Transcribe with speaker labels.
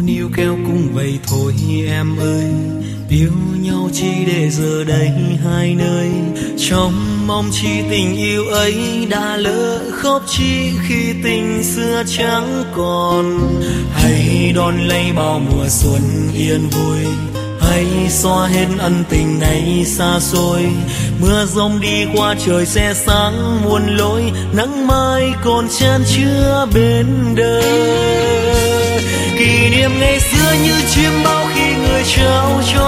Speaker 1: níu kéo cùng vậy thôi em ơi. Yêu nhau chi để giờ đây hai nơi, trong mong chi tình yêu ấy đã lỡ, khóc chi khi tình xưa chẳng còn. Hãy đón lấy bao mùa xuân yên vui, hãy xóa hết ân tình này xa xôi. Mưa giông đi qua trời sẽ sáng muôn lối, nắng mai còn chan chứa bên đời. Kỷ niệm ngày xưa như chiêm bao khi người trao cho